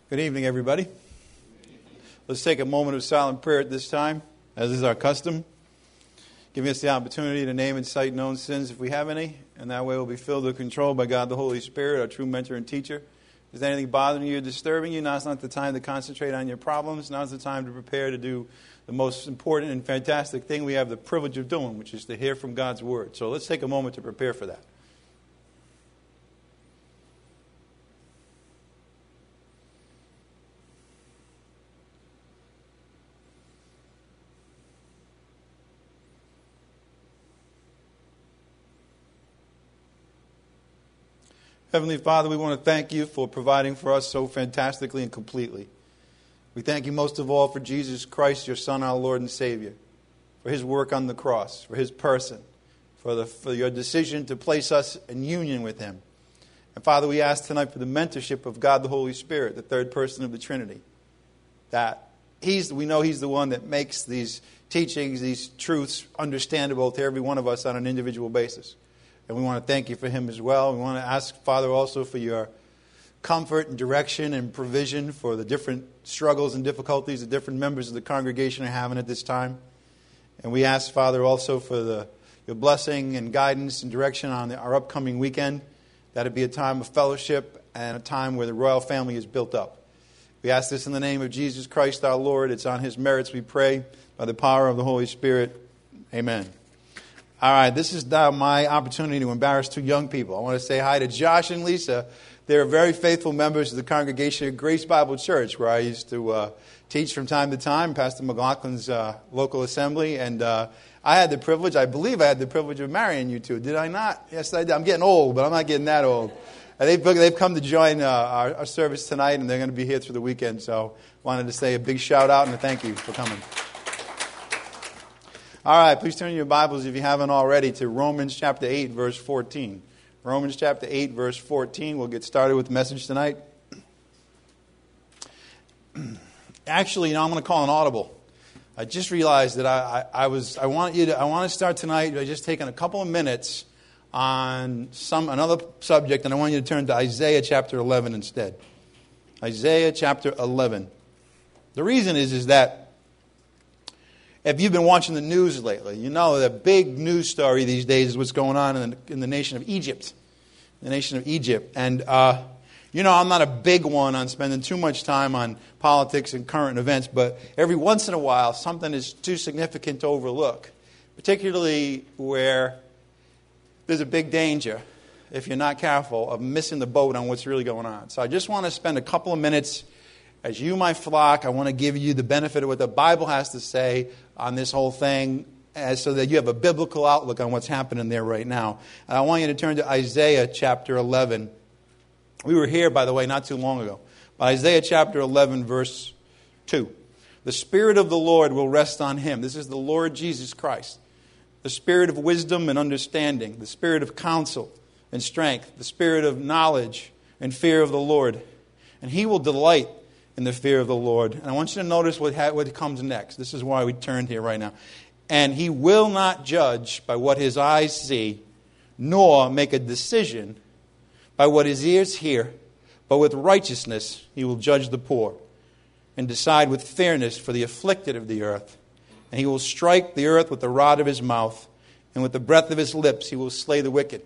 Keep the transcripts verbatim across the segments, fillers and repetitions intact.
Good evening, everybody. Let's take a moment of silent prayer at this time, as is our custom, giving us the opportunity to name and cite known sins if we have any, and that way we'll be filled and controlled by God the Holy Spirit, our true mentor and teacher. Is there anything bothering you or disturbing you? Now's not the time to concentrate on your problems. Now's the time to prepare to do the most important and fantastic thing we have the privilege of doing, which is to hear from God's Word. So let's take a moment to prepare for that. Heavenly Father, we want to thank you for providing for us so fantastically and completely. We thank you most of all for Jesus Christ, your Son, our Lord and Savior, for His work on the cross, for His person, for, the, for your decision to place us in union with Him. And Father, we ask tonight for the mentorship of God the Holy Spirit, the third person of the Trinity, that He's, we know He's the one that makes these teachings, these truths understandable to every one of us on an individual basis. And we want to thank you for Him as well. We want to ask, Father, also for your comfort and direction and provision for the different struggles and difficulties the different members of the congregation are having at this time. And we ask, Father, also for the, your blessing and guidance and direction on the, our upcoming weekend, that it be a time of fellowship and a time where the royal family is built up. We ask this in the name of Jesus Christ our Lord. It's on His merits we pray, by the power of the Holy Spirit. Amen. All right, this is now my opportunity to embarrass two young people. I want to say hi to Josh and Lisa. They're very faithful members of the congregation at Grace Bible Church, where I used to uh, teach from time to time, Pastor McLaughlin's uh, local assembly. And uh, I had the privilege, I believe I had the privilege of marrying you two. Did I not? Yes, I did. I'm getting old, but I'm not getting that old. And they've, they've come to join uh, our, our service tonight, and they're going to be here through the weekend. So wanted to say a big shout out and a thank you for coming. All right, please turn your Bibles, if you haven't already, to Romans chapter eight, verse fourteen. Romans chapter eight, verse fourteen. We'll get started with the message tonight. Actually, you know, I'm going to call an audible. I just realized that I, I, I was I want you to I want to start tonight by just taking a couple of minutes on some another subject, and I want you to turn to Isaiah chapter eleven instead. Isaiah chapter eleven. The reason is is that if you've been watching the news lately, you know the big news story these days is what's going on in the, in the nation of Egypt. The nation of Egypt. And, uh, you know, I'm not a big one on spending too much time on politics and current events, but every once in a while something is too significant to overlook, particularly where there's a big danger, if you're not careful, of missing the boat on what's really going on. So I just want to spend a couple of minutes. As you, my flock, I want to give you the benefit of what the Bible has to say on this whole thing, as so that you have a biblical outlook on what's happening there right now. And I want you to turn to Isaiah chapter eleven. We were here, by the way, not too long ago. But Isaiah chapter eleven, verse two. The Spirit of the Lord will rest on Him. This is the Lord Jesus Christ. The Spirit of wisdom and understanding. The Spirit of counsel and strength. The Spirit of knowledge and fear of the Lord. And He will delight in the fear of the Lord. And I want you to notice what, ha- what comes next. This is why we turned here right now. And He will not judge by what His eyes see, nor make a decision by what His ears hear, but with righteousness He will judge the poor, and decide with fairness for the afflicted of the earth. And He will strike the earth with the rod of His mouth, and with the breath of His lips He will slay the wicked.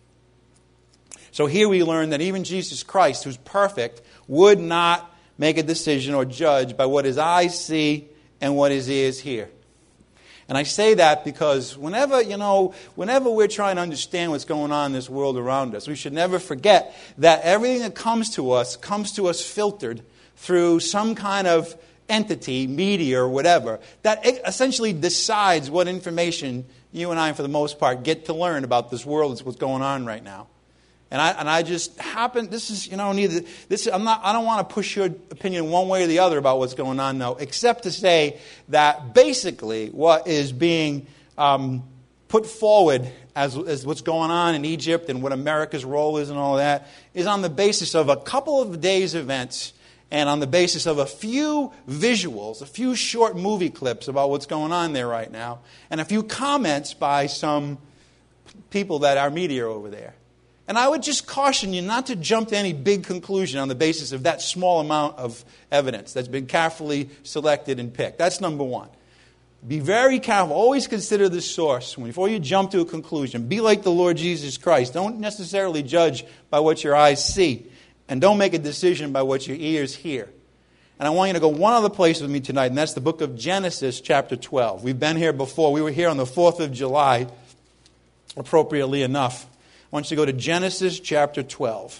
So here we learn that even Jesus Christ, who's perfect, would not make a decision or judge by what His eyes see and what His ears hear. And I say that because whenever, you know, whenever we're trying to understand what's going on in this world around us, we should never forget that everything that comes to us comes to us filtered through some kind of entity, media or whatever, that essentially decides what information you and I, for the most part, get to learn about this world and what's going on right now. And I and I just happen. This is you know neither this. I'm not. I don't want to push your opinion one way or the other about what's going on, though, except to say that basically what is being um, put forward as as what's going on in Egypt and what America's role is and all that is on the basis of a couple of days' events and on the basis of a few visuals, a few short movie clips about what's going on there right now, and a few comments by some people that are media over there. And I would just caution you not to jump to any big conclusion on the basis of that small amount of evidence that's been carefully selected and picked. That's number one. Be very careful. Always consider the source before you jump to a conclusion. Be like the Lord Jesus Christ. Don't necessarily judge by what your eyes see. And don't make a decision by what your ears hear. And I want you to go one other place with me tonight, and that's the book of Genesis, chapter twelve. We've been here before. We were here on the fourth of July, appropriately enough. I want you to go to Genesis, chapter twelve.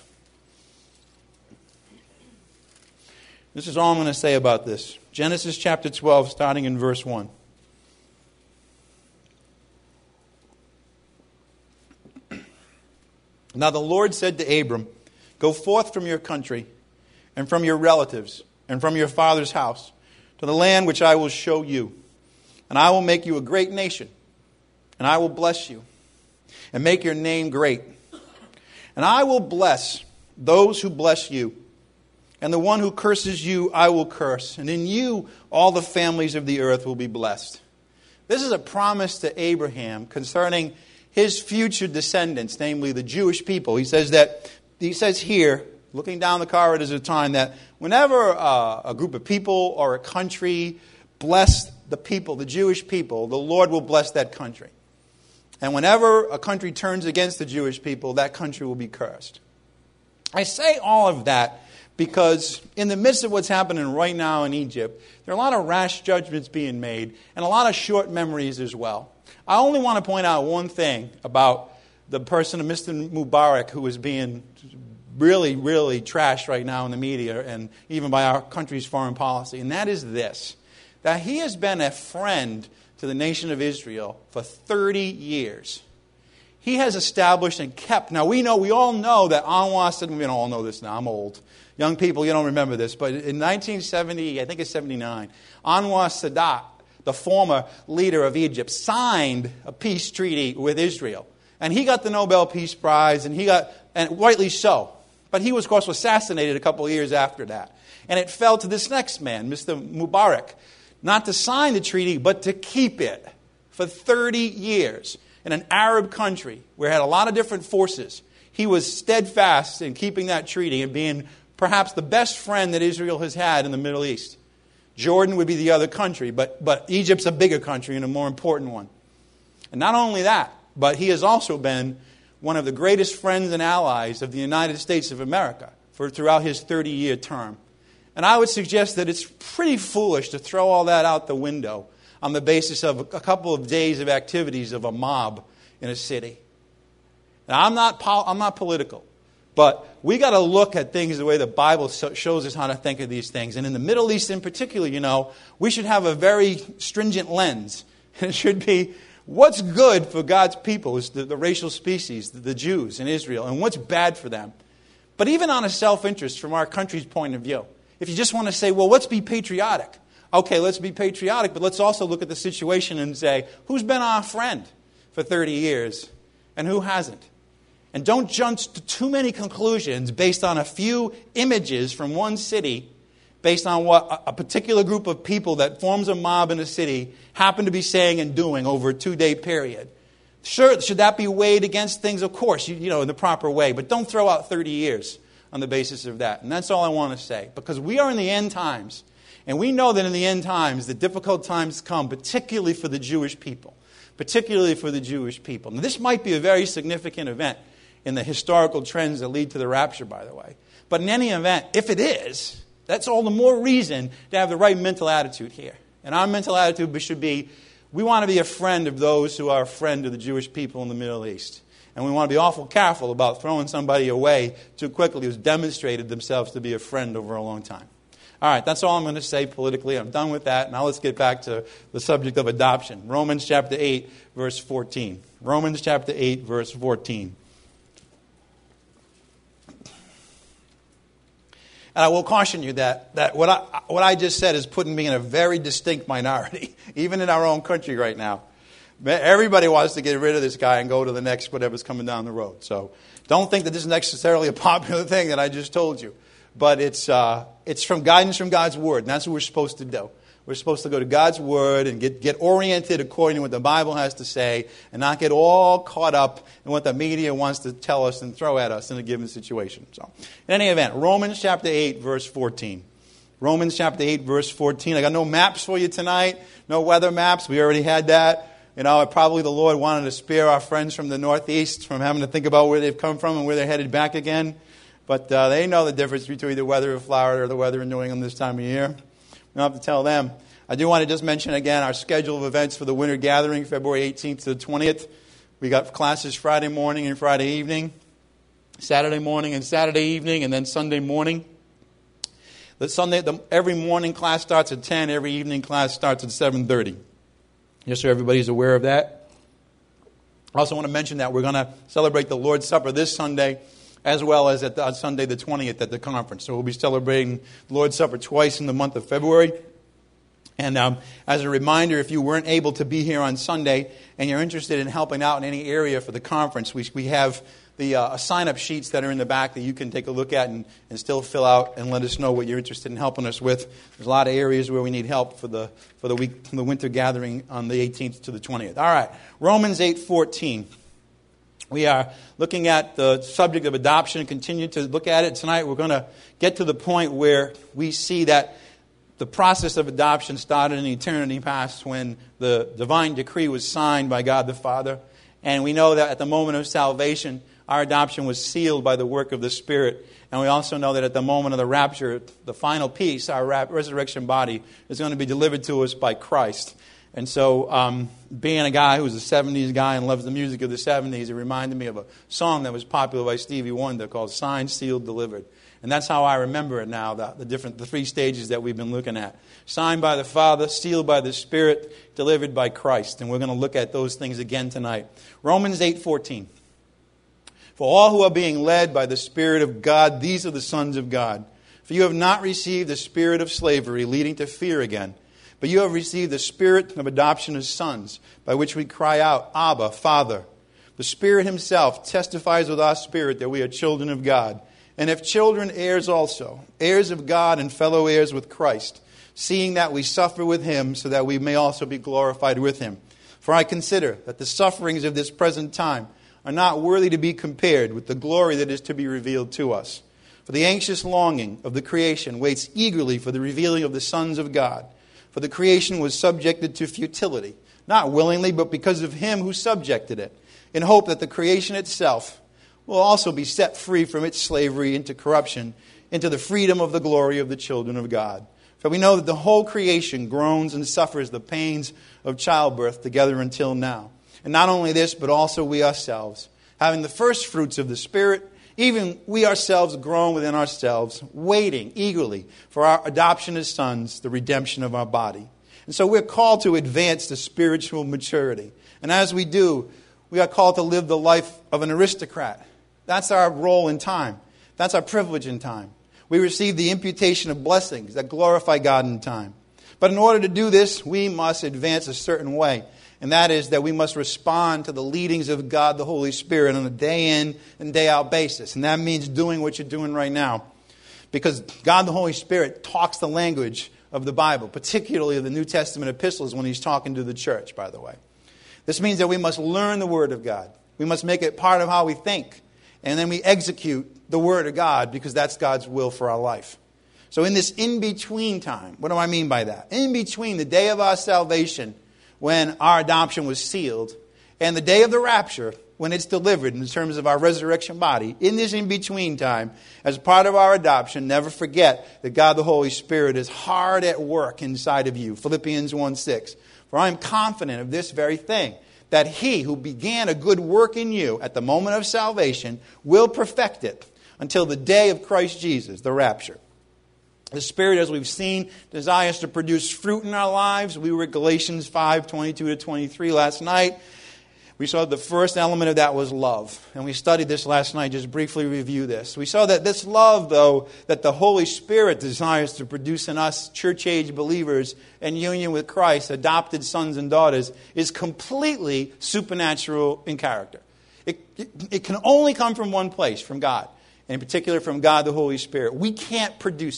This is all I'm going to say about this. Genesis, chapter twelve, starting in verse one. Now the Lord said to Abram, "Go forth from your country and from your relatives and from your father's house to the land which I will show you. And I will make you a great nation, and I will bless you and make your name great. And I will bless those who bless you, and the one who curses you I will curse. And in you all the families of the earth will be blessed." This is a promise to Abraham concerning his future descendants, namely the Jewish people. He says that he says here, looking down the corridors of time, that whenever uh, a group of people or a country bless the people, the Jewish people, the Lord will bless that country. And whenever a country turns against the Jewish people, that country will be cursed. I say all of that because in the midst of what's happening right now in Egypt, there are a lot of rash judgments being made and a lot of short memories as well. I only want to point out one thing about the person of Mister Mubarak, who is being really, really trashed right now in the media and even by our country's foreign policy, and that is this, that he has been a friend to the nation of Israel for thirty years. He has established and kept, now we know, we all know that Anwar Sadat, we don't all know this now, I'm old. Young people, you don't remember this, but in nineteen seventy, I think it's seventy-nine, Anwar Sadat, the former leader of Egypt, signed a peace treaty with Israel. And he got the Nobel Peace Prize, and he got, and rightly so. But he was, of course, assassinated a couple of years after that. And it fell to this next man, Mister Mubarak, not to sign the treaty, but to keep it for thirty years in an Arab country where it had a lot of different forces. He was steadfast in keeping that treaty and being perhaps the best friend that Israel has had in the Middle East. Jordan would be the other country, but, but Egypt's a bigger country and a more important one. And not only that, but he has also been one of the greatest friends and allies of the United States of America for throughout his thirty-year term. And I would suggest that it's pretty foolish to throw all that out the window on the basis of a couple of days of activities of a mob in a city. Now, I'm not I'm not political, but we got to look at things the way the Bible shows us how to think of these things. And in the Middle East in particular, you know, we should have a very stringent lens. It should be, what's good for God's people is the, the racial species, the, the Jews in Israel, and what's bad for them. But even on a self-interest from our country's point of view, if you just want to say, well, let's be patriotic. Okay, let's be patriotic, but let's also look at the situation and say, who's been our friend for thirty years and who hasn't? And don't jump to too many conclusions based on a few images from one city, based on what a particular group of people that forms a mob in a city happen to be saying and doing over a two-day period. Sure, should that be weighed against things? Of course, you, you know, in the proper way. But don't throw out thirty years on the basis of that. And that's all I want to say. Because we are in the end times. And we know that in the end times, the difficult times come, particularly for the Jewish people. Particularly for the Jewish people. Now, this might be a very significant event in the historical trends that lead to the rapture, by the way. But in any event, if it is, that's all the more reason to have the right mental attitude here. And our mental attitude should be, we want to be a friend of those who are a friend of the Jewish people in the Middle East. And we want to be awful careful about throwing somebody away too quickly who's demonstrated themselves to be a friend over a long time. All right, that's all I'm going to say politically. I'm done with that. Now let's get back to the subject of adoption. Romans chapter eight, verse fourteen. Romans chapter eight, verse fourteen. And I will caution you that, that what I what I just said is putting me in a very distinct minority, even in our own country right now. Everybody wants to get rid of this guy and go to the next whatever's coming down the road. So don't think that this is necessarily a popular thing that I just told you. But it's uh, it's from guidance from God's Word, and that's what we're supposed to do. We're supposed to go to God's Word and get, get oriented according to what the Bible has to say and not get all caught up in what the media wants to tell us and throw at us in a given situation. So, in any event, Romans chapter eight, verse fourteen. Romans chapter eight, verse fourteen. I got no maps for you tonight, no weather maps. We already had that. You know, probably the Lord wanted to spare our friends from the Northeast from having to think about where they've come from and where they're headed back again. But uh, they know the difference between the weather of Florida or the weather in New England this time of year. We don't have to tell them. I do want to just mention again our schedule of events for the winter gathering, February eighteenth to the twentieth. We got classes Friday morning and Friday evening, Saturday morning and Saturday evening, and then Sunday morning. The Sunday, the, every morning class starts at ten. Every evening class starts at seven thirty. Just so everybody's aware of that. I also want to mention that we're going to celebrate the Lord's Supper this Sunday, as well as at the, on Sunday the twentieth at the conference. So we'll be celebrating the Lord's Supper twice in the month of February. And um, as a reminder, if you weren't able to be here on Sunday and you're interested in helping out in any area for the conference, we, we have the uh, sign-up sheets that are in the back that you can take a look at and, and still fill out and let us know what you're interested in helping us with. There's a lot of areas where we need help for the for the week, the winter gathering on the eighteenth to the twentieth. All right, Romans eight fourteen. We are looking at the subject of adoption and continue to look at it tonight. We're going to get to the point where we see that the process of adoption started in eternity past when the divine decree was signed by God the Father. And we know that at the moment of salvation, our adoption was sealed by the work of the Spirit. And we also know that at the moment of the rapture, the final piece, our resurrection body, is going to be delivered to us by Christ. And so um, being a guy who was a seventies guy and loves the music of the seventies, it reminded me of a song that was popular by Stevie Wonder called Signed, Sealed, Delivered. And that's how I remember it now, the, the different, the three stages that we've been looking at. Signed by the Father, sealed by the Spirit, delivered by Christ. And we're going to look at those things again tonight. Romans eight fourteen. For all who are being led by the Spirit of God, these are the sons of God. For you have not received the spirit of slavery, leading to fear again, but you have received the Spirit of adoption as sons, by which we cry out, Abba, Father. The Spirit Himself testifies with our spirit that we are children of God. And if children, heirs also, heirs of God and fellow heirs with Christ, seeing that we suffer with Him, so that we may also be glorified with Him. For I consider that the sufferings of this present time are not worthy to be compared with the glory that is to be revealed to us. For the anxious longing of the creation waits eagerly for the revealing of the sons of God. For the creation was subjected to futility, not willingly, but because of Him who subjected it, in hope that the creation itself will also be set free from its slavery into corruption, into the freedom of the glory of the children of God. For we know that the whole creation groans and suffers the pains of childbirth together until now. And not only this, but also we ourselves, having the first fruits of the Spirit, even we ourselves groan within ourselves, waiting eagerly for our adoption as sons, the redemption of our body. And so we're called to advance to spiritual maturity. And as we do, we are called to live the life of an aristocrat. That's our role in time. That's our privilege in time. We receive the imputation of blessings that glorify God in time. But in order to do this, we must advance a certain way. And that is that we must respond to the leadings of God the Holy Spirit on a day in and day out basis. And that means doing what you're doing right now. Because God the Holy Spirit talks the language of the Bible, particularly of the New Testament epistles when He's talking to the church, by the way. This means that we must learn the Word of God. We must make it part of how we think. And then we execute the Word of God because that's God's will for our life. So in this in-between time, what do I mean by that? In between the day of our salvation, when our adoption was sealed, and the day of the rapture, when it's delivered in terms of our resurrection body, in this in-between time, as part of our adoption, never forget that God the Holy Spirit is hard at work inside of you. Philippians one six. For I am confident of this very thing, that He who began a good work in you at the moment of salvation will perfect it until the day of Christ Jesus, the rapture. The Spirit, as we've seen, desires to produce fruit in our lives. We were at Galatians five, twenty-two to twenty-three last night. We saw the first element of that was love. And we studied this last night, just briefly review this. We saw that this love, though, that the Holy Spirit desires to produce in us church-age believers in union with Christ, adopted sons and daughters, is completely supernatural in character. It, it, it can only come from one place, from God. And in particular, from God the Holy Spirit. We can't produce it.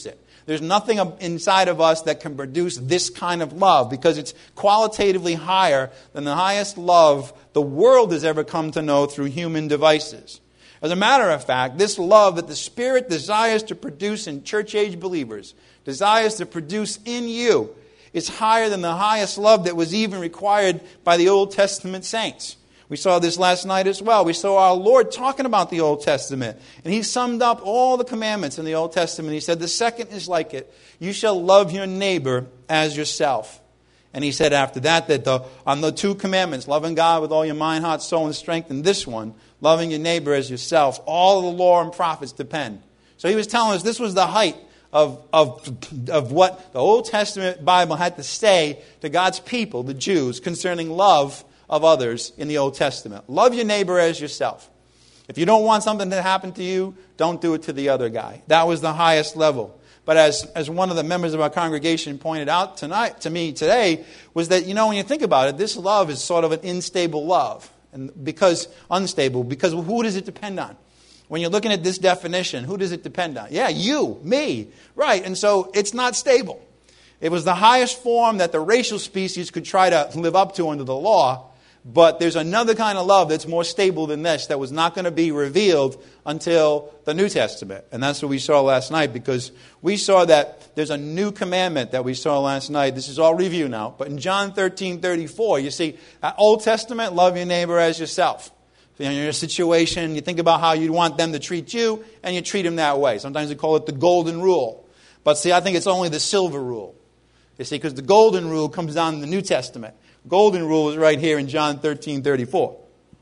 There's nothing inside of us that can produce this kind of love because it's qualitatively higher than the highest love the world has ever come to know through human devices. As a matter of fact, this love that the Spirit desires to produce in church-age believers, desires to produce in you, is higher than the highest love that was even required by the Old Testament saints. We saw this last night as well. We saw our Lord talking about the Old Testament. And He summed up all the commandments in the Old Testament. He said, the second is like it. You shall love your neighbor as yourself. And He said after that, that the, on the two commandments, loving God with all your mind, heart, soul, and strength, and this one, loving your neighbor as yourself, all the law and prophets depend. So He was telling us this was the height of, of, of what the Old Testament Bible had to say to God's people, the Jews, concerning love of others in the Old Testament. Love your neighbor as yourself. If you don't want something to happen to you, don't do it to the other guy. That was the highest level. But as, as one of the members of our congregation pointed out tonight to me today, was that, you know, when you think about it, this love is sort of an unstable love. And because unstable, because who does it depend on? When you're looking at this definition, who does it depend on? Yeah, you, me. Right. And so it's not stable. It was the highest form that the racial species could try to live up to under the law. But there's another kind of love that's more stable than this that was not going to be revealed until the New Testament. And that's what we saw last night, because we saw that there's a new commandment that we saw last night. This is all review now. But in John thirteen thirty-four, you see, Old Testament, love your neighbor as yourself. So you're in a situation, you think about how you'd want them to treat you, and you treat them that way. Sometimes we call it the golden rule. But see, I think it's only the silver rule. You see, because the golden rule comes down in the New Testament. Golden rule is right here in John thirteen thirty-four.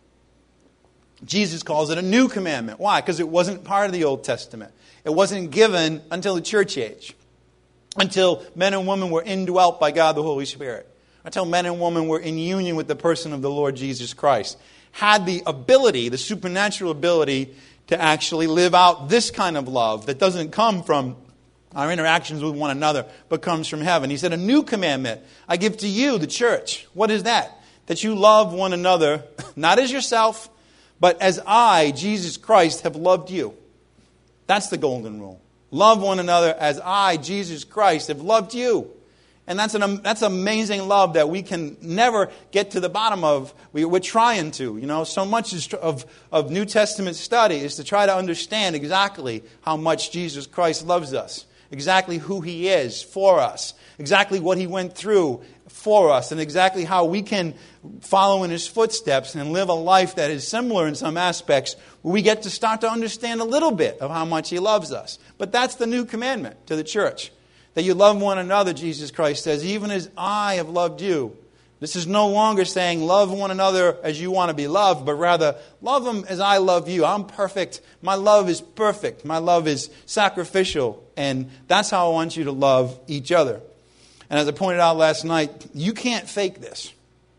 Jesus calls it a new commandment. Why? Because it wasn't part of the Old Testament. It wasn't given until the church age. Until men and women were indwelt by God the Holy Spirit. Until men and women were in union with the person of the Lord Jesus Christ. Had the ability, the supernatural ability, to actually live out this kind of love that doesn't come from our interactions with one another, but comes from heaven. He said, a new commandment I give to you, the church. What is that? That you love one another, not as yourself, but as I, Jesus Christ, have loved you. That's the golden rule. Love one another as I, Jesus Christ, have loved you. And that's an that's amazing love that we can never get to the bottom of. We, we're trying to. You know, so much is, of, of New Testament study is to try to understand exactly how much Jesus Christ loves us. Exactly who He is for us. Exactly what He went through for us. And exactly how we can follow in His footsteps and live a life that is similar in some aspects, where we get to start to understand a little bit of how much He loves us. But that's the new commandment to the church. That you love one another, Jesus Christ says, even as I have loved you. This is no longer saying love one another as you want to be loved, but rather love them as I love you. I'm perfect. My love is perfect. My love is sacrificial. And that's how I want you to love each other. And as I pointed out last night, you can't fake this.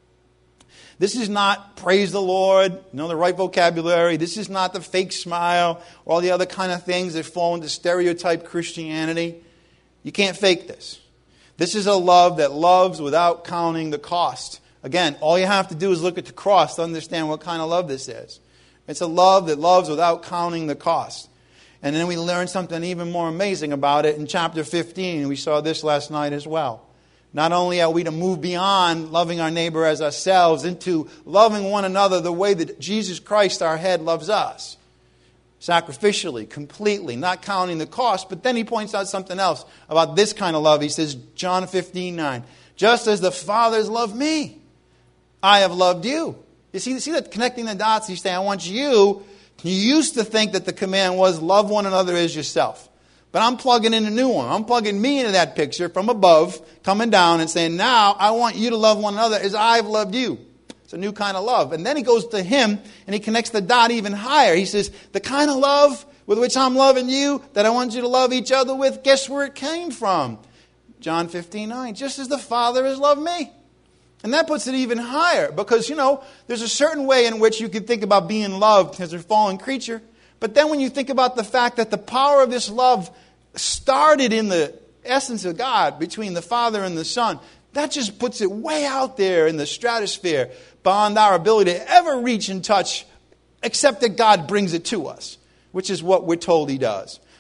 This is not praise the Lord, you know, the right vocabulary. This is not the fake smile, or all the other kind of things that fall into stereotype Christianity. You can't fake this. This is a love that loves without counting the cost. Again, all you have to do is look at the cross to understand what kind of love this is. It's a love that loves without counting the cost. And then we learn something even more amazing about it in chapter fifteen. We saw this last night as well. Not only are we to move beyond loving our neighbor as ourselves into loving one another the way that Jesus Christ, our head, loves us. Sacrificially, completely, not counting the cost. But then he points out something else about this kind of love. He says, John fifteen nine, just as the Father has loved me, I have loved you. You see, see that connecting the dots? He's saying, I want you. You used to think that the command was love one another as yourself. But I'm plugging in a new one. I'm plugging me into that picture from above, coming down and saying, now I want you to love one another as I've loved you. It's a new kind of love. And then he goes to him and he connects the dot even higher. He says, the kind of love with which I'm loving you, that I want you to love each other with, guess where it came from? John fifteen nine, just as the Father has loved me. And that puts it even higher because, you know, there's a certain way in which you can think about being loved as a fallen creature. But then when you think about the fact that the power of this love started in the essence of God between the Father and the Son, that just puts it way out there in the stratosphere beyond our ability to ever reach and touch, except that God brings it to us, which is what we're told He does.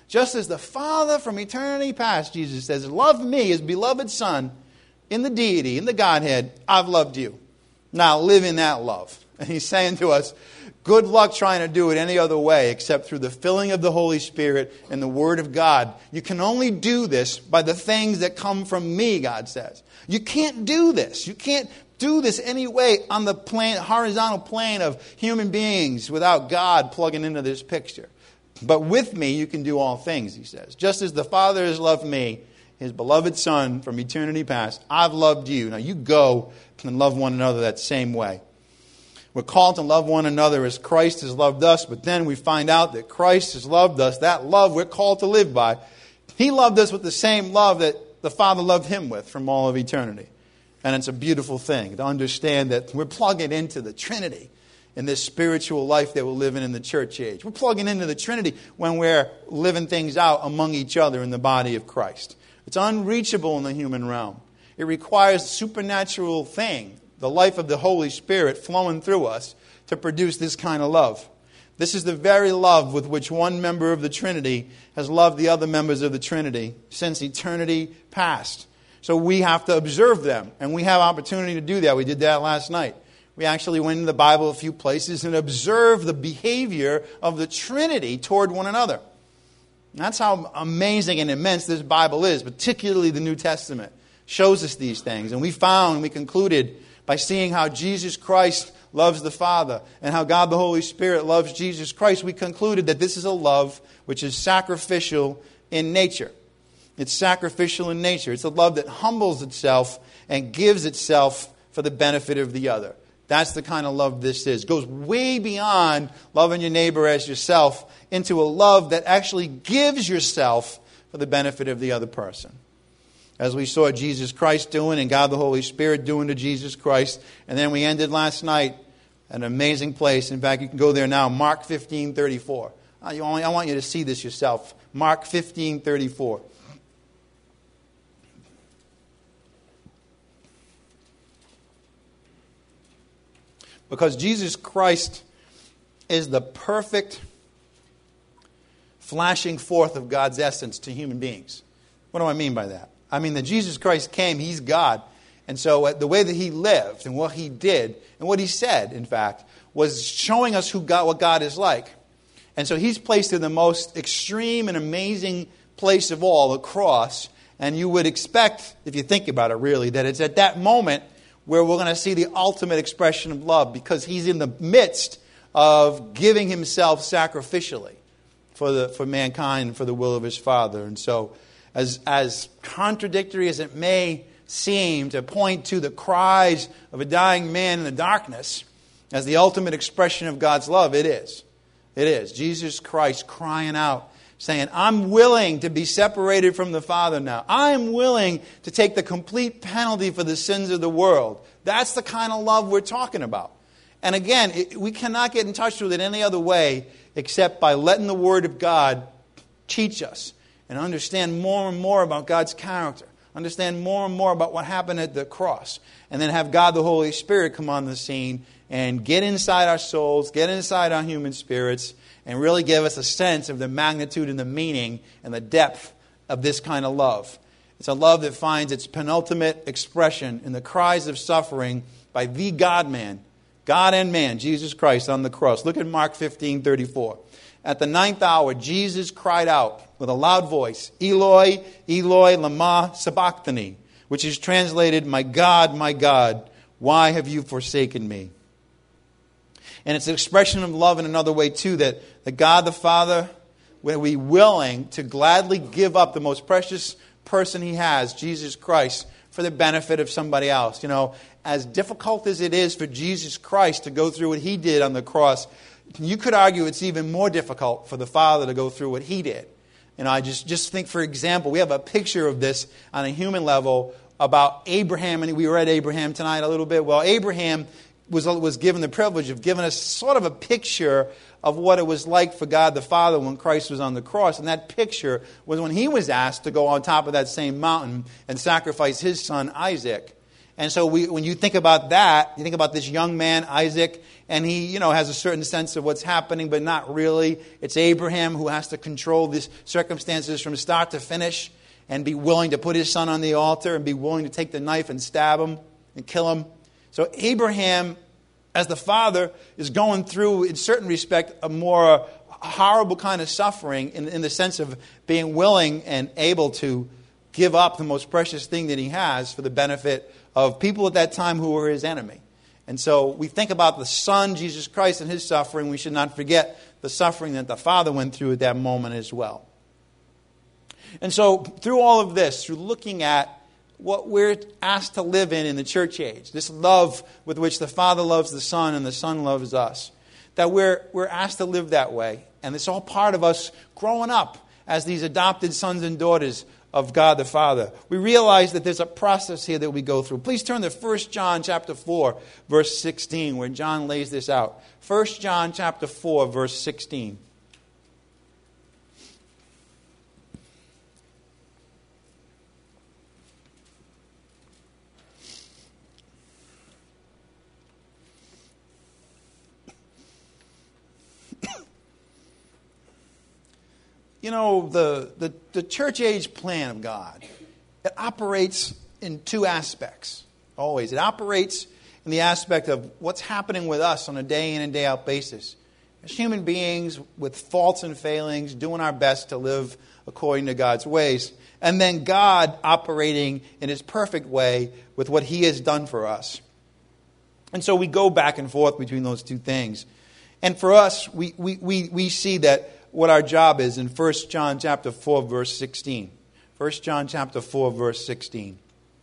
Just as the Father from eternity past, Jesus says, loved me, his beloved Son, in the deity, in the Godhead, I've loved you. Now live in that love. And he's saying to us, good luck trying to do it any other way except through the filling of the Holy Spirit and the Word of God. You can only do this by the things that come from me, God says. You can't do this. You can't do this any way on the plane, horizontal plane of human beings without God plugging into this picture. But with me, you can do all things, he says. Just as the Father has loved me, his beloved Son from eternity past, I've loved you. Now you go and love one another that same way. We're called to love one another as Christ has loved us, but then we find out that Christ has loved us. That love we're called to live by. He loved us with the same love that the Father loved him with from all of eternity. And it's a beautiful thing to understand that we're plugging into the Trinity in this spiritual life that we're living in the church age. We're plugging into the Trinity when we're living things out among each other in the body of Christ. It's unreachable in the human realm. It requires a supernatural thing, the life of the Holy Spirit flowing through us to produce this kind of love. This is the very love with which one member of the Trinity has loved the other members of the Trinity since eternity past. So we have to observe them, and we have opportunity to do that. We did that last night. We actually went into the Bible a few places and observed the behavior of the Trinity toward one another. And that's how amazing and immense this Bible is, particularly the New Testament. Shows us these things. And we found, we concluded by seeing how Jesus Christ loves the Father and how God the Holy Spirit loves Jesus Christ, we concluded that this is a love which is sacrificial in nature. It's sacrificial in nature. It's a love that humbles itself and gives itself for the benefit of the other. That's the kind of love this is. It goes way beyond loving your neighbor as yourself into a love that actually gives yourself for the benefit of the other person. As we saw Jesus Christ doing and God the Holy Spirit doing to Jesus Christ. And then we ended last night at an amazing place. In fact, you can go there now. Mark fifteen thirty-four. I want you to see this yourself. Mark fifteen thirty-four. Because Jesus Christ is the perfect flashing forth of God's essence to human beings. What do I mean by that? I mean that Jesus Christ came, he's God. And so the way that he lived and what he did and what he said, in fact, was showing us who God, what God is like. And so he's placed in the most extreme and amazing place of all, the cross. And you would expect, if you think about it really, that it's at that moment where we're going to see the ultimate expression of love, because he's in the midst of giving himself sacrificially for the for mankind and for the will of his Father. And so as as contradictory as it may seem to point to the cries of a dying man in the darkness as the ultimate expression of God's love, it is. It is. Jesus Christ crying out, saying, I'm willing to be separated from the Father now. I'm willing to take the complete penalty for the sins of the world. That's the kind of love we're talking about. And again, it, we cannot get in touch with it any other way except by letting the Word of God teach us and understand more and more about God's character. Understand more and more about what happened at the cross. And then have God the Holy Spirit come on the scene and get inside our souls, get inside our human spirits, and really give us a sense of the magnitude and the meaning and the depth of this kind of love. It's a love that finds its penultimate expression in the cries of suffering by the God-man, God and man, Jesus Christ on the cross. Look at Mark fifteen thirty-four. At the ninth hour, Jesus cried out with a loud voice, Eloi, Eloi, lama sabachthani, which is translated, My God, my God, why have you forsaken me? And it's an expression of love in another way, too, that, that God the Father will be willing to gladly give up the most precious person he has, Jesus Christ, for the benefit of somebody else. You know, as difficult as it is for Jesus Christ to go through what he did on the cross, you could argue it's even more difficult for the Father to go through what he did. You know, I just, just think, for example, we have a picture of this on a human level about Abraham, and we read Abraham tonight a little bit. Well, Abraham was, was given the privilege of giving us sort of a picture of what it was like for God the Father when Christ was on the cross. And that picture was when he was asked to go on top of that same mountain and sacrifice his son Isaac. And so we, when you think about that, you think about this young man, Isaac, and he, you know, has a certain sense of what's happening, but not really. It's Abraham who has to control these circumstances from start to finish and be willing to put his son on the altar and be willing to take the knife and stab him and kill him. So Abraham, as the father, is going through, in certain respect, a more horrible kind of suffering in, in the sense of being willing and able to give up the most precious thing that he has for the benefit of people at that time who were his enemy. And so we think about the Son, Jesus Christ, and his suffering. We should not forget the suffering that the Father went through at that moment as well. And so through all of this, through looking at what we're asked to live in in the church age, this love with which the Father loves the Son and the Son loves us, that we're, we're asked to live that way. And it's all part of us growing up as these adopted sons and daughters of God the Father. We realize that there's a process here that we go through. Please turn to First John chapter four, verse sixteen, where John lays this out. First John chapter four, verse sixteen. You know, the, the, the church age plan of God, it operates in two aspects, always. It operates in the aspect of what's happening with us on a day in and day out basis. As human beings with faults and failings, doing our best to live according to God's ways. And then God operating in his perfect way with what he has done for us. And so we go back and forth between those two things. And for us, we, we, we, we see that what our job is in First John chapter four, verse sixteen. First John chapter four, verse sixteen.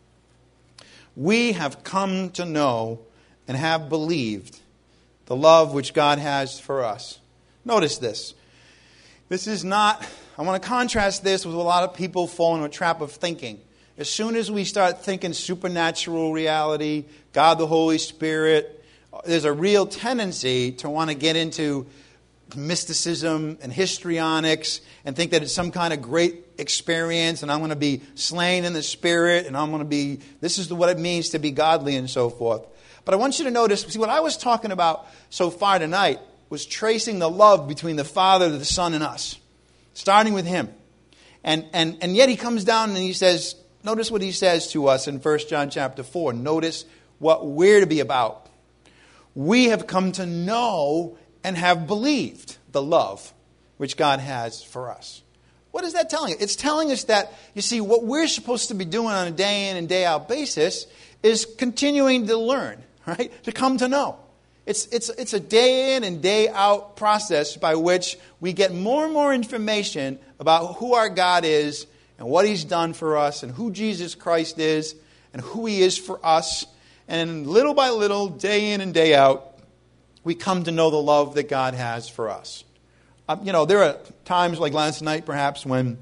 We have come to know and have believed the love which God has for us. Notice this. This is not, I want to contrast this with a lot of people fall into a trap of thinking. As soon as we start thinking supernatural reality, God the Holy Spirit, there's a real tendency to want to get into mysticism and histrionics and think that it's some kind of great experience and I'm going to be slain in the Spirit and I'm going to be, this is what it means to be godly and so forth. But I want you to notice, see what I was talking about so far tonight was tracing the love between the Father, the Son, and us. Starting with him. And, and, and yet he comes down and he says, notice what he says to us in First John chapter four. Notice what we're to be about. We have come to know and have believed the love which God has for us. What is that telling us? It's telling us that, you see, what we're supposed to be doing on a day in and day out basis is continuing to learn, right? To come to know. It's, it's, it's a day in and day out process by which we get more and more information about who our God is and what he's done for us and who Jesus Christ is and who he is for us. And little by little, day in and day out, we come to know the love that God has for us. Um, you know, there are times like last night, perhaps, when,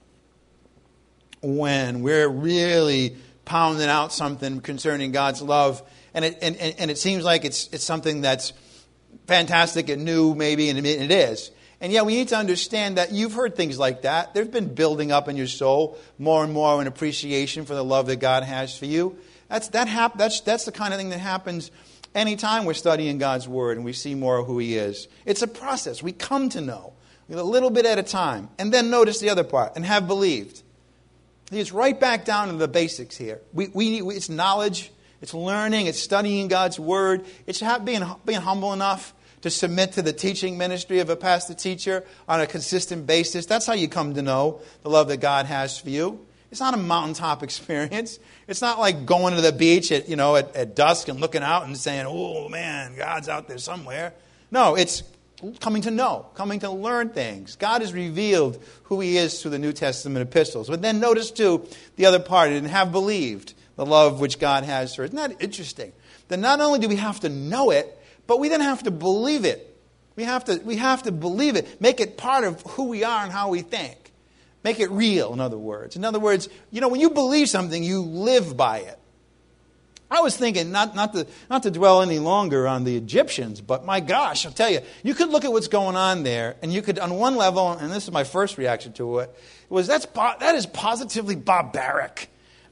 when we're really pounding out something concerning God's love, and it and, and it seems like it's it's something that's fantastic and new, maybe, and it is. And yet we need to understand that you've heard things like that. There's been building up in your soul more and more an appreciation for the love that God has for you. That's that hap- That's that's the kind of thing that happens anytime we're studying God's Word and we see more of who he is. It's a process. We come to know a little bit at a time. And then notice the other part, and have believed. It's right back down to the basics here. We, we It's knowledge, it's learning, it's studying God's Word. It's being, being humble enough to submit to the teaching ministry of a pastor teacher on a consistent basis. That's how you come to know the love that God has for you. It's not a mountaintop experience. It's not like going to the beach at, you know, at, at dusk and looking out and saying, oh, man, God's out there somewhere. No, it's coming to know, coming to learn things. God has revealed who he is through the New Testament epistles. But then notice, too, the other part, and have believed the love which God has for us. Isn't that interesting? That not only do we have to know it, but we then have to believe it. We have to, we have to believe it, make it part of who we are and how we think. Make it real, in other words. In other words, you know, when you believe something, you live by it. I was thinking, not, not, to, not to dwell any longer on the Egyptians, but my gosh, I'll tell you, you could look at what's going on there, and you could, on one level, and this is my first reaction to it, was that's that is positively barbaric.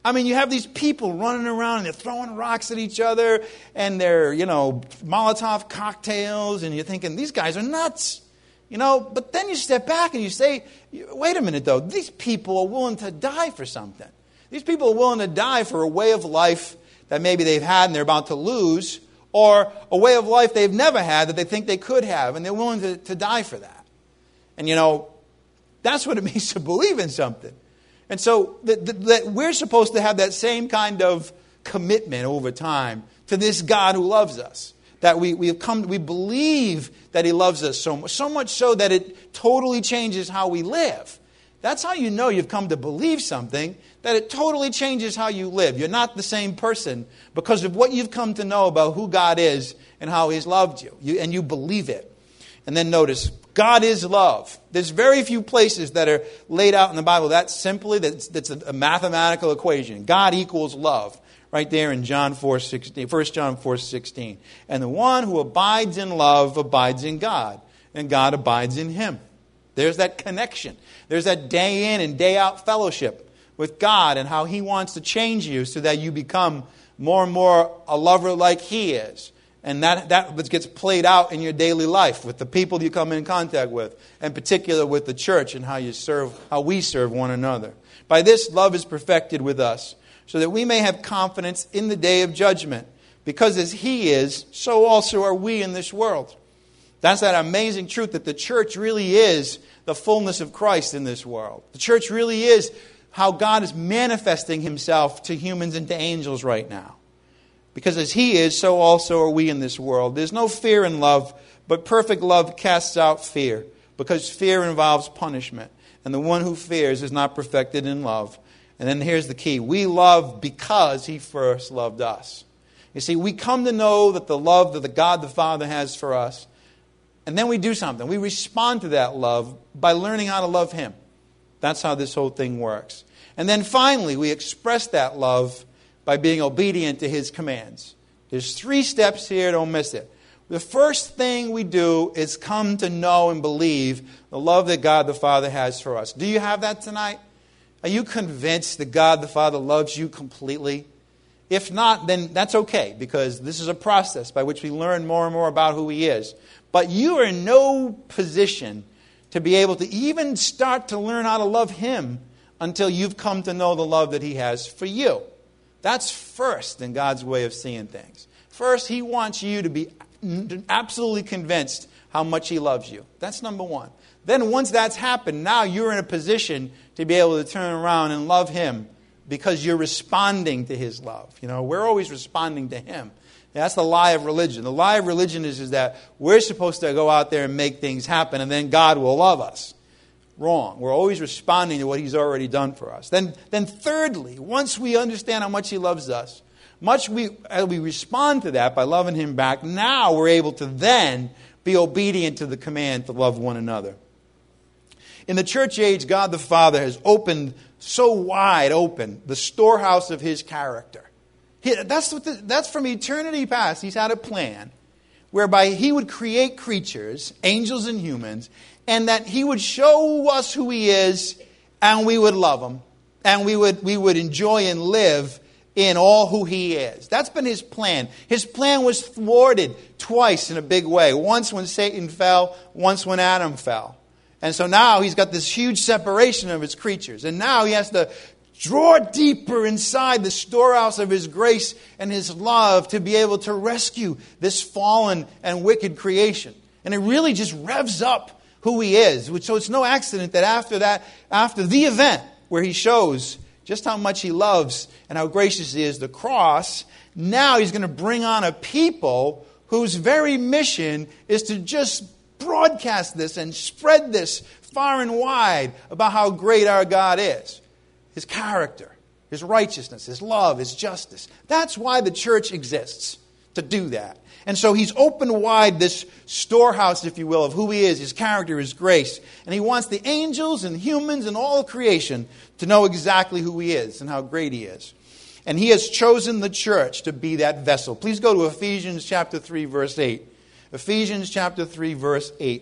I mean, you have these people running around and they're throwing rocks at each other and they're, you know, Molotov cocktails, and you're thinking, these guys are nuts. You know, but then you step back and you say, wait a minute, though. These people are willing to die for something. These people are willing to die for a way of life that maybe they've had and they're about to lose, or a way of life they've never had that they think they could have, and they're willing to, to die for that. And, you know, that's what it means to believe in something. And so that, that we're supposed to have that same kind of commitment over time to this God who loves us. That we, we have come, we believe that He loves us so much, so much so that it totally changes how we live. That's how you know you've come to believe something, that it totally changes how you live. You're not the same person because of what you've come to know about who God is and how He's loved you. you and you believe it. And then notice, God is love. There's very few places that are laid out in the Bible that simply, that's, that's a, a mathematical equation. God equals love. Right there in John four sixteen, First John four sixteen. And the one who abides in love abides in God, and God abides in him. There's that connection. There's that day in and day out fellowship with God and how He wants to change you so that you become more and more a lover like He is. And that, that gets played out in your daily life with the people you come in contact with, in particular with the church and how you serve, how we serve one another. By this, love is perfected with us, so that we may have confidence in the day of judgment. Because as He is, so also are we in this world. That's that amazing truth that the church really is the fullness of Christ in this world. The church really is how God is manifesting Himself to humans and to angels right now. Because as He is, so also are we in this world. There's no fear in love, but perfect love casts out fear, because fear involves punishment. And the one who fears is not perfected in love. And then here's the key. We love because He first loved us. You see, we come to know that the love that the God the Father has for us, and then we do something. We respond to that love by learning how to love Him. That's how this whole thing works. And then finally, we express that love by being obedient to His commands. There's three steps here, don't miss it. The first thing we do is come to know and believe the love that God the Father has for us. Do you have that tonight? Are you convinced that God the Father loves you completely? If not, then that's okay, because this is a process by which we learn more and more about who He is. But you are in no position to be able to even start to learn how to love Him until you've come to know the love that He has for you. That's first in God's way of seeing things. First, He wants you to be absolutely convinced how much He loves you. That's number one. Then once that's happened, now you're in a position to be able to turn around and love Him because you're responding to His love. You know, we're always responding to Him. That's the lie of religion. The lie of religion is, is that we're supposed to go out there and make things happen and then God will love us. Wrong. We're always responding to what He's already done for us. Then, then thirdly, once we understand how much He loves us, much we, as we respond to that by loving Him back, now we're able to then be obedient to the command to love one another. In the church age, God the Father has opened so wide open the storehouse of His character. He, that's, what the, that's from eternity past. He's had a plan whereby He would create creatures, angels and humans, and that He would show us who He is, and we would love Him, and we would, we would enjoy and live in all who He is. That's been His plan. His plan was thwarted twice in a big way. Once when Satan fell, once when Adam fell. And so now He's got this huge separation of His creatures. And now He has to draw deeper inside the storehouse of His grace and His love to be able to rescue this fallen and wicked creation. And it really just revs up who He is. So it's no accident that after that, after the event where He shows just how much He loves and how gracious He is, the cross, now He's going to bring on a people whose very mission is to just broadcast this and spread this far and wide about how great our God is. His character, His righteousness, His love, His justice. That's why the church exists, to do that. And so He's opened wide this storehouse, if you will, of who He is, His character, His grace. And He wants the angels and humans and all creation to know exactly who He is and how great He is. And He has chosen the church to be that vessel. Please go to Ephesians chapter three, verse eight. Ephesians chapter three, verse eight.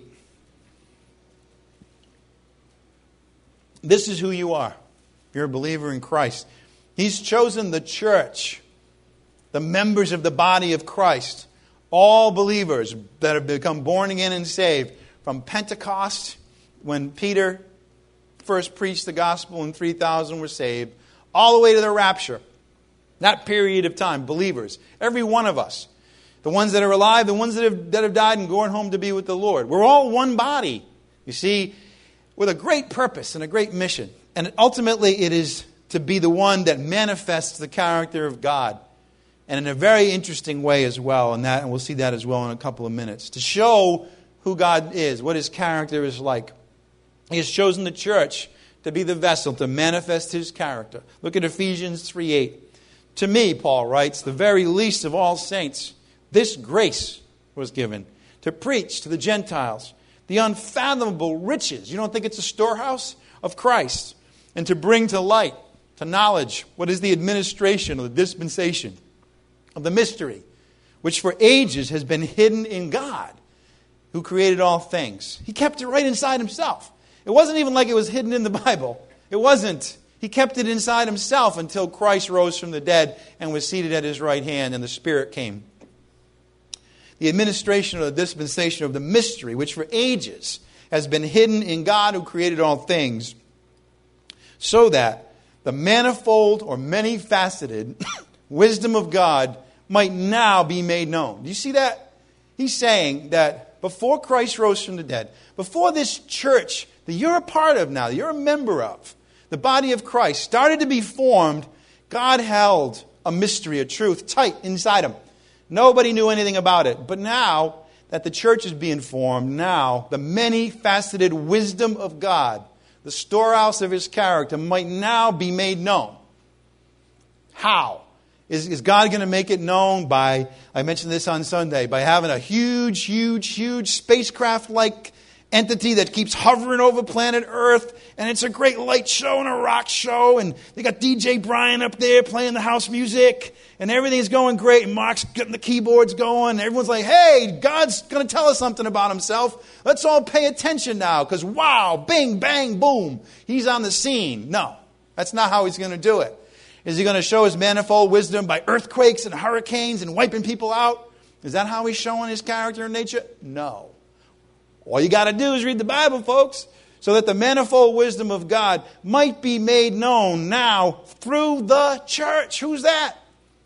This is who you are. If you're a believer in Christ. He's chosen the church, the members of the body of Christ, all believers that have become born again and saved, from Pentecost, when Peter first preached the gospel and three thousand were saved, all the way to the rapture. That period of time, believers, every one of us, the ones that are alive, the ones that have, that have died and gone home to be with the Lord. We're all one body, you see, with a great purpose and a great mission. And ultimately it is to be the one that manifests the character of God. And in a very interesting way as well, and that, and we'll see that as well in a couple of minutes, to show who God is, what His character is like. He has chosen the church to be the vessel to manifest His character. Look at Ephesians three eight. To me, Paul writes, the very least of all saints, this grace was given to preach to the Gentiles the unfathomable riches. You don't think it's a storehouse of Christ? And to bring to light, to knowledge, what is the administration of the dispensation of the mystery, which for ages has been hidden in God, who created all things. He kept it right inside Himself. It wasn't even like it was hidden in the Bible. It wasn't. He kept it inside Himself until Christ rose from the dead and was seated at His right hand and the Spirit came. The administration of the dispensation of the mystery, which for ages has been hidden in God who created all things, so that the manifold or many-faceted wisdom of God might now be made known. Do you see that? He's saying that before Christ rose from the dead, before this church that you're a part of now, that you're a member of, the body of Christ started to be formed, God held a mystery, a truth, tight inside Him. Nobody knew anything about it. But now that the church is being formed, now the many-faceted wisdom of God, the storehouse of His character, might now be made known. How? Is, is God going to make it known by, I mentioned this on Sunday, by having a huge, huge, huge spacecraft-like entity that keeps hovering over planet Earth, and it's a great light show and a rock show, and they got D J Brian up there playing the house music, and everything's going great, and Mark's getting the keyboards going, and everyone's like, hey, God's going to tell us something about Himself. Let's all pay attention now, because wow, bing, bang, boom, He's on the scene. No, that's not how He's going to do it. Is He going to show His manifold wisdom by earthquakes and hurricanes and wiping people out? Is that how He's showing His character and nature? No. All you got to do is read the Bible, folks, so that the manifold wisdom of God might be made known now through the church. Who's that?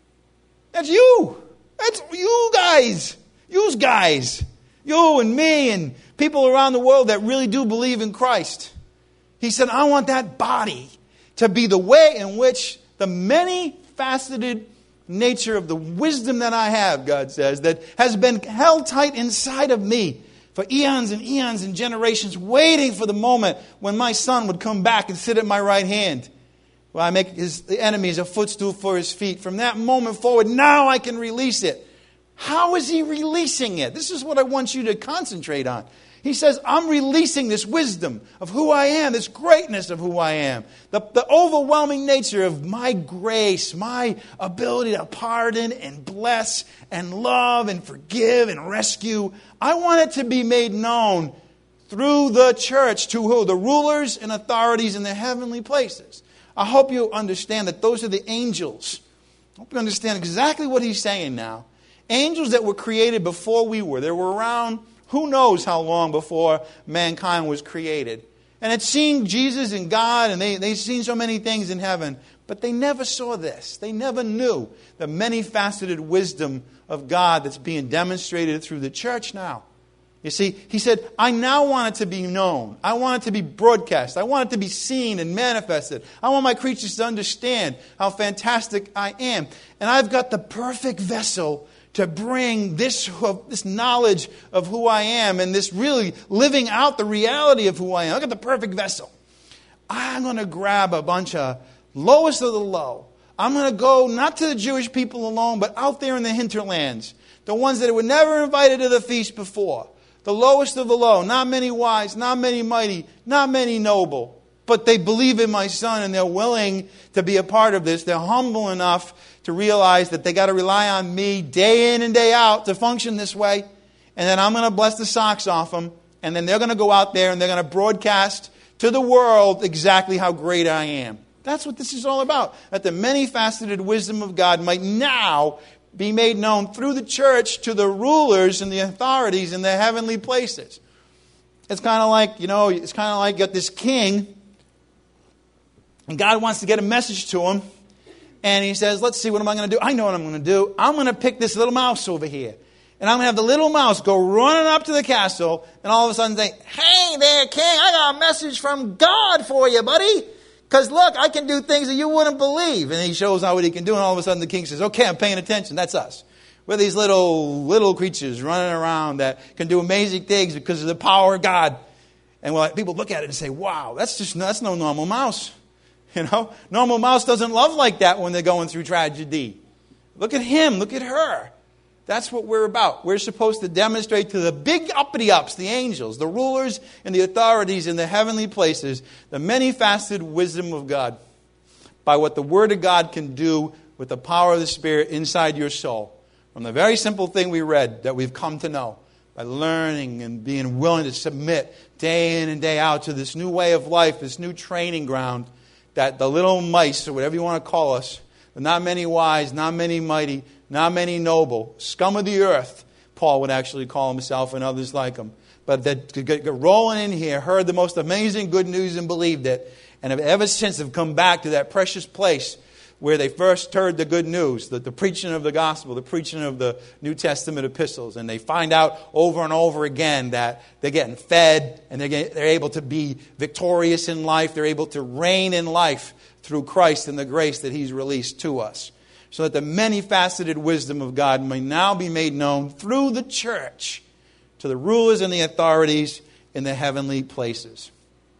That's you. That's you guys. You guys. You and me and people around the world that really do believe in Christ. He said, I want that body to be the way in which the many-faceted nature of the wisdom that I have, God says, that has been held tight inside of me for eons and eons and generations, waiting for the moment when my Son would come back and sit at my right hand, where I make his enemies a footstool for His feet. From that moment forward, now I can release it. How is He releasing it? This is what I want you to concentrate on. He says, I'm releasing this wisdom of who I am, this greatness of who I am, the, the overwhelming nature of my grace, my ability to pardon and bless and love and forgive and rescue. I want it to be made known through the church to who? The rulers and authorities in the heavenly places. I hope you understand that those are the angels. I hope you understand exactly what he's saying now. Angels that were created before we were. They were around who knows how long before mankind was created. And had seen Jesus and God, and they, they'd seen so many things in heaven. But they never saw this. They never knew the many-faceted wisdom of God that's being demonstrated through the church now. You see, he said, I now want it to be known. I want it to be broadcast. I want it to be seen and manifested. I want my creatures to understand how fantastic I am. And I've got the perfect vessel to bring this, this knowledge of who I am and this really living out the reality of who I am. I've got the perfect vessel. I'm going to grab a bunch of lowest of the low. I'm going to go not to the Jewish people alone, but out there in the hinterlands. The ones that were never invited to the feast before. The lowest of the low. Not many wise, not many mighty, not many noble. But they believe in my Son and they're willing to be a part of this. They're humble enough to realize that they got to rely on me day in and day out to function this way. And then I'm going to bless the socks off them. And then they're going to go out there and they're going to broadcast to the world exactly how great I am. That's what this is all about. That the many-faceted wisdom of God might now be made known through the church to the rulers and the authorities in the heavenly places. It's kind of like, you know, it's kind of like you got this king, and God wants to get a message to him, and he says, let's see, what am I going to do? I know what I'm going to do. I'm going to pick this little mouse over here. And I'm going to have the little mouse go running up to the castle and all of a sudden say, hey there, king, I got a message from God for you, buddy. Because look, I can do things that you wouldn't believe. And he shows how what he can do, and all of a sudden the king says, okay, I'm paying attention. That's us. We're these little, little creatures running around that can do amazing things because of the power of God. And well, people look at it and say, wow, that's just that's no normal mouse. You know, normal mouse doesn't love like that when they're going through tragedy. Look at him, look at her. That's what we're about. We're supposed to demonstrate to the big uppity-ups, the angels, the rulers and the authorities in the heavenly places, the many-faceted wisdom of God by what the Word of God can do with the power of the Spirit inside your soul. From the very simple thing we read that we've come to know, by learning and being willing to submit day in and day out to this new way of life, this new training ground, that the little mice, or whatever you want to call us, the not many wise, not many mighty, not many noble, scum of the earth, Paul would actually call himself and others like him. But that get rolling in here, heard the most amazing good news and believed it, and have ever since have come back to that precious place where they first heard the good news, the, the preaching of the gospel, the preaching of the New Testament epistles, and they find out over and over again that they're getting fed and they're, getting, they're able to be victorious in life, they're able to reign in life through Christ and the grace that He's released to us. So that the many-faceted wisdom of God may now be made known through the church to the rulers and the authorities in the heavenly places.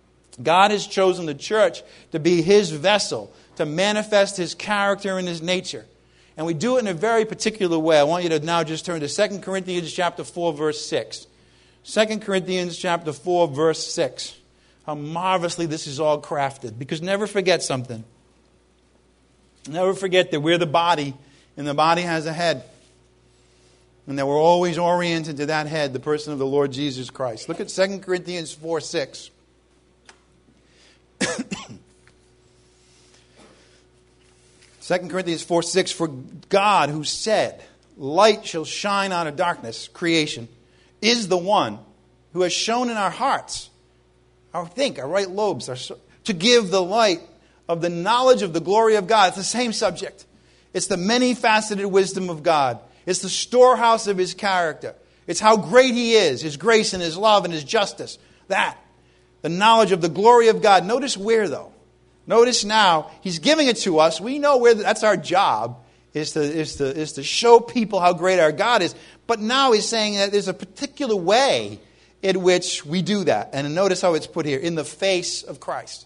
God has chosen the church to be His vessel, to manifest His character and His nature. And we do it in a very particular way. I want you to now just turn to Second Corinthians chapter four, verse six. Second Corinthians chapter four, verse six. How marvelously this is all crafted. Because never forget something. Never forget that we're the body, and the body has a head. And that we're always oriented to that head, the person of the Lord Jesus Christ. Look at Second Corinthians four six. Second Corinthians four six, for God who said, light shall shine out of darkness, creation, is the one who has shown in our hearts, our think, our right lobes, our, to give the light of the knowledge of the glory of God. It's the same subject. It's the many-faceted wisdom of God. It's the storehouse of His character. It's how great He is, His grace and His love and His justice. That. The knowledge of the glory of God. Notice where, though. Notice now, He's giving it to us. We know where that's our job, is to, is to, is to show people how great our God is. But now He's saying that there's a particular way in which we do that. And notice how it's put here. In the face of Christ.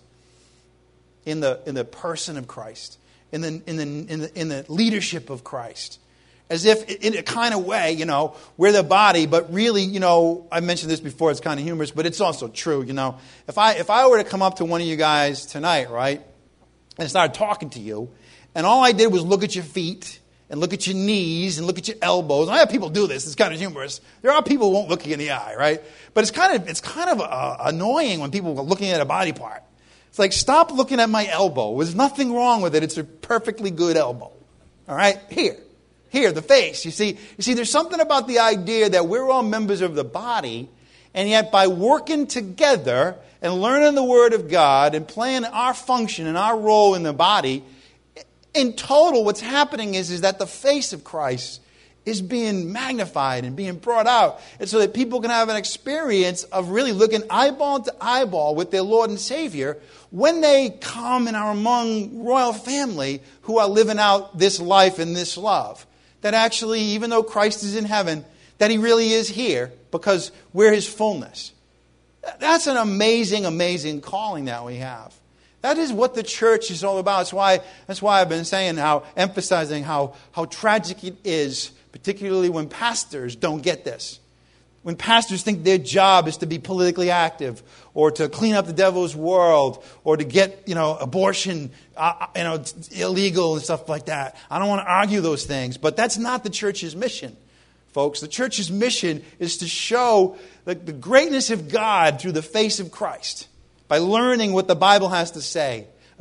In the, in the person of Christ. In the, in, the, in, the, in the leadership of Christ. As if in a kind of way, you know, we're the body, but really, you know, I mentioned this before, it's kind of humorous, but it's also true, you know. If I if I were to come up to one of you guys tonight, right, and start talking to you, and all I did was look at your feet, and look at your knees, and look at your elbows. And I have people do this, it's kind of humorous. There are people who won't look you in the eye, right? But it's kind of, it's kind of uh, annoying when people are looking at a body part. It's like, stop looking at my elbow. There's nothing wrong with it. It's a perfectly good elbow. All right? Here. Here, the face. You see, you see, there's something about the idea that we're all members of the body, and yet by working together and learning the Word of God and playing our function and our role in the body, in total what's happening is, is that the face of Christ is being magnified and being brought out. And so that people can have an experience of really looking eyeball to eyeball with their Lord and Savior when they come and are among royal family who are living out this life and this love. That actually, even though Christ is in heaven, that He really is here because we're His fullness. That's an amazing, amazing calling that we have. That is what the church is all about. That's why, that's why I've been saying how, emphasizing how, how tragic it is, particularly when pastors don't get this. When pastors think their job is to be politically active or to clean up the devil's world or to get, you know, abortion, uh, you know, illegal and stuff like that. I don't want to argue those things, but that's not the church's mission, folks. The church's mission is to show the, the greatness of God through the face of Christ by learning what the Bible has to say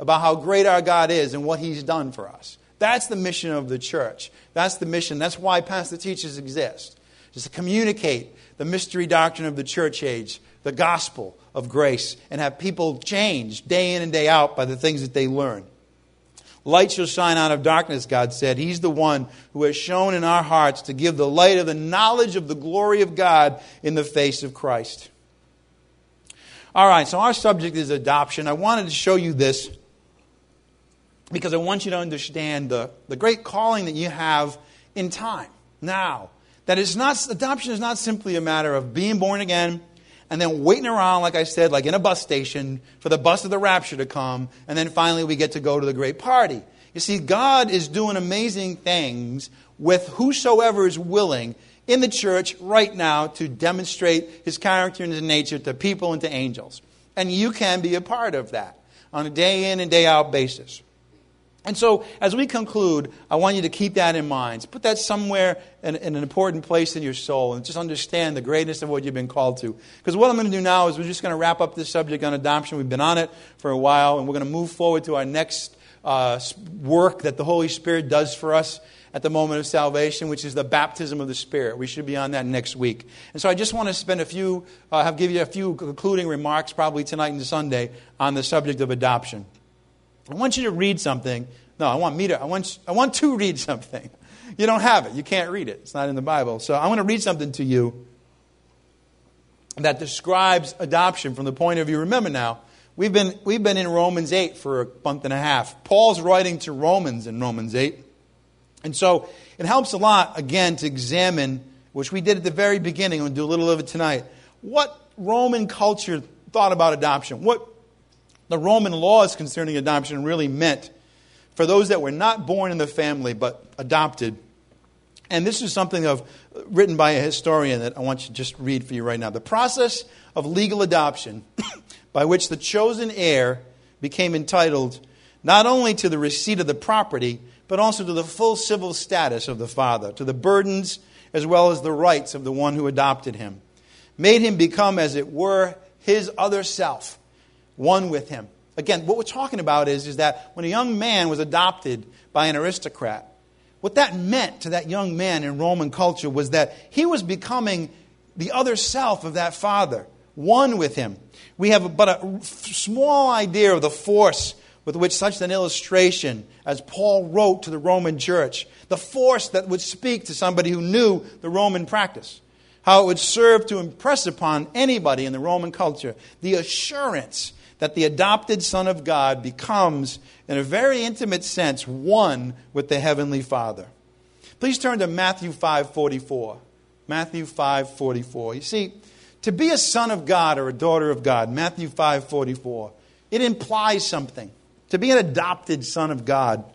about how great our God is and what He's done for us. That's the mission of the church. That's the mission. That's why pastor teachers exist. Just to communicate the mystery doctrine of the church age, the gospel of grace, and have people changed day in and day out by the things that they learn. Light shall shine out of darkness, God said. He's the one who has shown in our hearts to give the light of the knowledge of the glory of God in the face of Christ. All right, so our subject is adoption. I wanted to show you this because I want you to understand the, the great calling that you have in time, now. That it's not, adoption is not simply a matter of being born again and then waiting around, like I said, like in a bus station for the bus of the rapture to come, and then finally we get to go to the great party. You see, God is doing amazing things with whosoever is willing in the church right now to demonstrate His character and His nature to people and to angels. And you can be a part of that on a day in and day out basis. And so, as we conclude, I want you to keep that in mind. Put that somewhere in, in an important place in your soul and just understand the greatness of what you've been called to. Because what I'm going to do now is we're just going to wrap up this subject on adoption. We've been on it for a while, and we're going to move forward to our next uh, work that the Holy Spirit does for us at the moment of salvation, which is the baptism of the Spirit. We should be on that next week. And so I just want to spend a few, uh, have give you a few concluding remarks, probably tonight and Sunday, on the subject of adoption. I want you to read something. No, I want me to. I want. I want to read something. You don't have it. You can't read it. It's not in the Bible. So I want to read something to you that describes adoption from the point of view. Remember now, we've been we've been in Romans eight for a month and a half. Paul's writing to Romans in Romans eight, and so it helps a lot again to examine, which we did at the very beginning. We'll do a little of it tonight. What Roman culture thought about adoption? What the Roman laws concerning adoption really meant for those that were not born in the family but adopted. And this is something of written by a historian that I want you to just read for you right now. The process of legal adoption by which the chosen heir became entitled not only to the receipt of the property, but also to the full civil status of the father, to the burdens as well as the rights of the one who adopted him, made him become, as it were, his other self, one with him. Again, what we're talking about is, is that when a young man was adopted by an aristocrat, what that meant to that young man in Roman culture was that he was becoming the other self of that father, one with him. We have but a small idea of the force with which such an illustration, as Paul wrote to the Roman church, the force that would speak to somebody who knew the Roman practice, how it would serve to impress upon anybody in the Roman culture the assurance that the adopted Son of God becomes, in a very intimate sense, one with the Heavenly Father. Please turn to Matthew five forty-four. Matthew five forty-four. You see, to be a son of God or a daughter of God, Matthew five forty-four, it implies something. To be an adopted son of God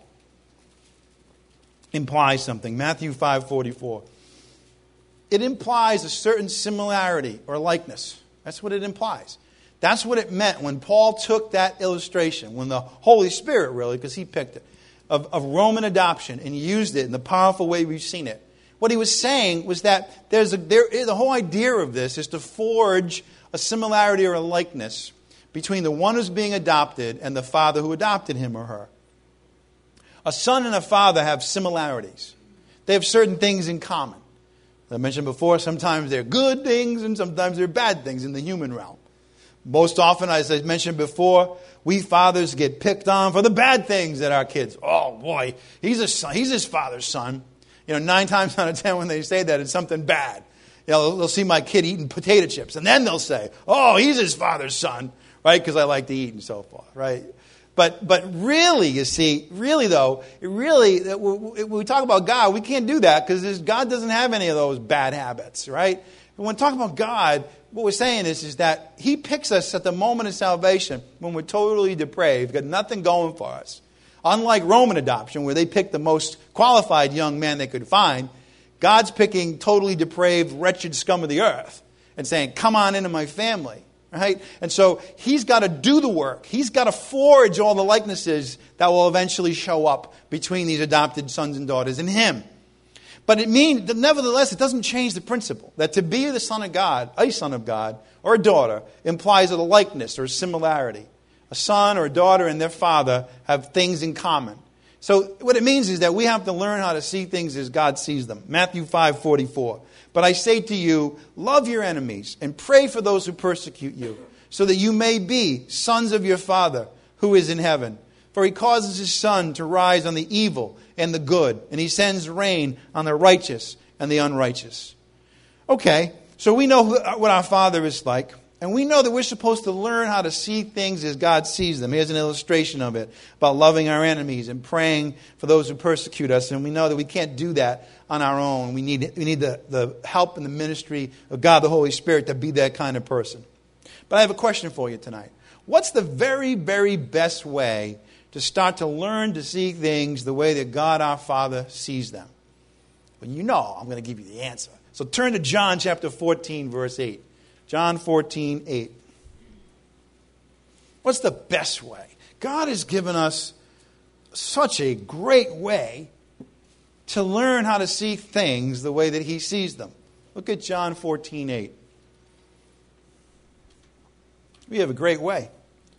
implies something. Matthew five forty-four. It implies a certain similarity or likeness. That's what it implies. That's what it meant when Paul took that illustration, when the Holy Spirit really, because he picked it, of, of Roman adoption and used it in the powerful way we've seen it. What he was saying was that there's a, there is, the whole idea of this is to forge a similarity or a likeness between the one who's being adopted and the father who adopted him or her. A son and a father have similarities. They have certain things in common. As I mentioned before, sometimes they're good things and sometimes they're bad things in the human realm. Most often, as I mentioned before, we fathers get picked on for the bad things that our kids. Oh boy, he's a son, he's his father's son. You know, nine times out of ten when they say that, it's something bad. You know, they'll see my kid eating potato chips, and then they'll say, "Oh, he's his father's son," right? Because I like to eat and so forth, right? But but really, you see, really though, it really when we talk about God, we can't do that because God doesn't have any of those bad habits, right? When we talk about God, what we're saying is, is that He picks us at the moment of salvation when we're totally depraved, got nothing going for us. Unlike Roman adoption, where they picked the most qualified young man they could find, God's picking totally depraved, wretched scum of the earth and saying, "Come on into my family." Right? And so He's got to do the work. He's got to forge all the likenesses that will eventually show up between these adopted sons and daughters and Him. But it means, nevertheless, it doesn't change the principle that to be the son of God, a son of God, or a daughter, implies a likeness or a similarity. A son or a daughter and their father have things in common. So what it means is that we have to learn how to see things as God sees them. Matthew five forty-four. But I say to you, love your enemies and pray for those who persecute you, so that you may be sons of your Father who is in heaven. For he causes his sun to rise on the evil and the good, and he sends rain on the righteous and the unrighteous. Okay, so we know what our Father is like. And we know that we're supposed to learn how to see things as God sees them. Here's an illustration of it about loving our enemies and praying for those who persecute us. And we know that we can't do that on our own. We need, we need the, the help and the ministry of God, the Holy Spirit, to be that kind of person. But I have a question for you tonight. What's the very, very best way to start to learn to see things the way that God our Father sees them? Well, you know I'm going to give you the answer. So turn to John chapter fourteen, verse eight. John fourteen, eight. What's the best way? God has given us such a great way to learn how to see things the way that He sees them. Look at John fourteen, eight. We have a great way.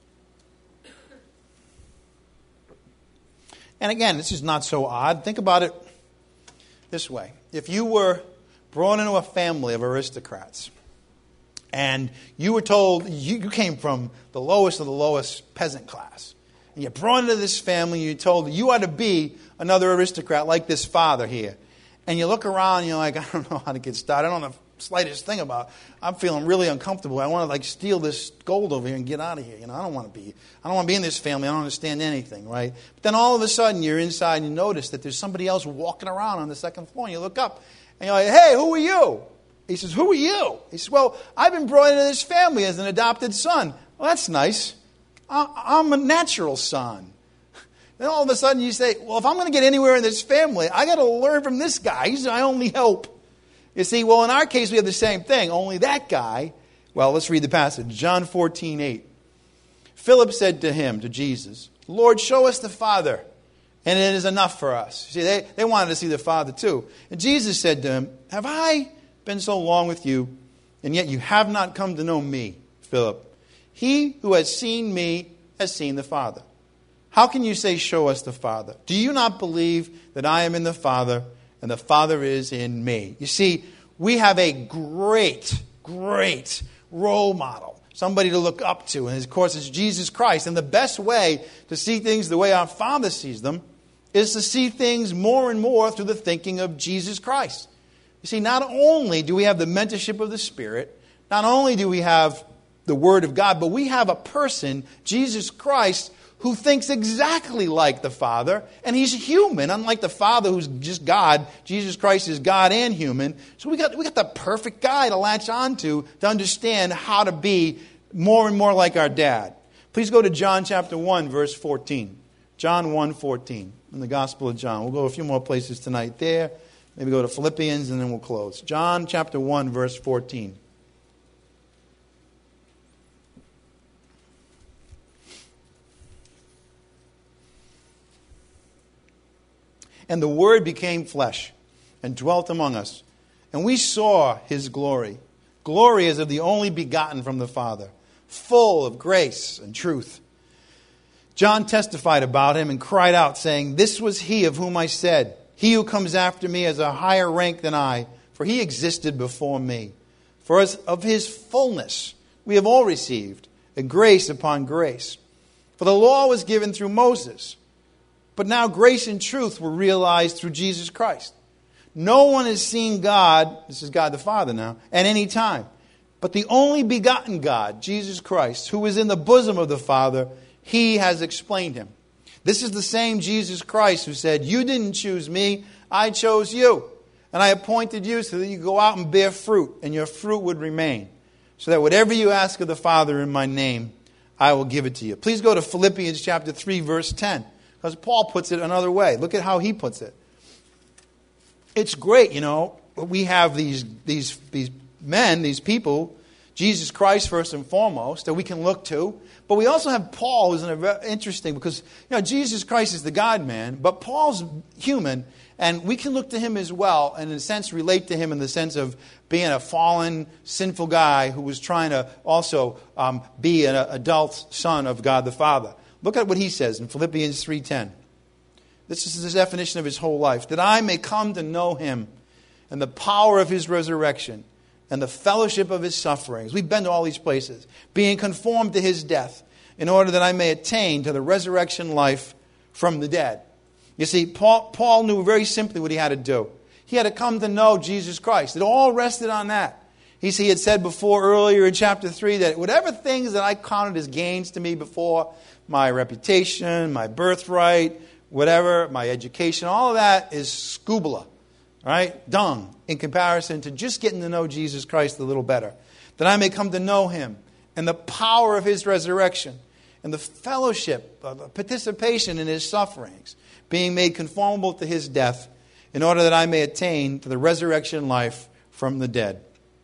And again, this is not so odd. Think about it this way. If you were brought into a family of aristocrats, and you were told, you, you came from the lowest of the lowest peasant class. And you're brought into this family, and you're told that you ought to be another aristocrat like this father here. And you look around, and you're like, I don't know how to get started. I don't know the slightest thing about it. I'm feeling really uncomfortable. I want to like steal this gold over here and get out of here. You know, I don't want to be, I don't want to be in this family. I don't understand anything, right? But then all of a sudden, you're inside, and you notice that there's somebody else walking around on the second floor. And you look up, and you're like, hey, who are you? He says, who are you? He says, well, I've been brought into this family as an adopted son. Well, that's nice. I'm a natural son. Then all of a sudden you say, well, if I'm going to get anywhere in this family, I got to learn from this guy. He's my only hope. You see, well, in our case, we have the same thing. Only that guy, well, let's read the passage. John fourteen, eight. Philip said to him, to Jesus, Lord, show us the Father, and it is enough for us. See, they, they wanted to see the Father too. And Jesus said to him, have I been so long with you, and yet you have not come to know me, Philip? He who has seen me has seen the Father. How can you say, show us the Father? Do you not believe that I am in the Father, and the Father is in me? You see, we have a great, great role model, somebody to look up to, and of course it's Jesus Christ. And the best way to see things the way our Father sees them is to see things more and more through the thinking of Jesus Christ. You see, not only do we have the mentorship of the Spirit, not only do we have the Word of God, but we have a person, Jesus Christ, who thinks exactly like the Father, and He's human, unlike the Father who's just God. Jesus Christ is God and human. So we got, we got the perfect guy to latch onto to understand how to be more and more like our dad. Please go to John chapter one, verse fourteen. John one, fourteen, in the Gospel of John. We'll go a few more places tonight there. Maybe go to Philippians and then we'll close. John chapter one, verse fourteen. And the Word became flesh and dwelt among us. And we saw His glory. Glory as of the only begotten from the Father, full of grace and truth. John testified about Him and cried out, saying, this was He of whom I said, he who comes after me has a higher rank than I, for He existed before me. For as of His fullness we have all received, and grace upon grace. For the law was given through Moses, but now grace and truth were realized through Jesus Christ. No one has seen God, this is God the Father now, at any time. But the only begotten God, Jesus Christ, who is in the bosom of the Father, He has explained Him. This is the same Jesus Christ who said, you didn't choose me, I chose you. And I appointed you so that you go out and bear fruit, and your fruit would remain. So that whatever you ask of the Father in my name, I will give it to you. Please go to Philippians chapter three, verse ten. Because Paul puts it another way. Look at how he puts it. It's great, you know. We have these, these, these men, these people, Jesus Christ first and foremost, that we can look to. But we also have Paul, who's interesting because, you know, Jesus Christ is the God-man, but Paul's human. And we can look to him as well, and in a sense relate to him in the sense of being a fallen, sinful guy who was trying to also um, be an adult son of God the Father. Look at what he says in Philippians three ten. This is the definition of his whole life. That I may come to know him and the power of his resurrection and the fellowship of his sufferings. We've been to all these places. Being conformed to his death, in order that I may attain to the resurrection life from the dead. You see, Paul, Paul knew very simply what he had to do. He had to come to know Jesus Christ. It all rested on that. He, he had said before earlier in chapter three that whatever things that I counted as gains to me before, my reputation, my birthright, whatever, my education, all of that is scubala, right? Dung, in comparison to just getting to know Jesus Christ a little better. That I may come to know him and the power of his resurrection and the fellowship, of participation in his sufferings, being made conformable to his death, in order that I may attain to the resurrection life from the dead.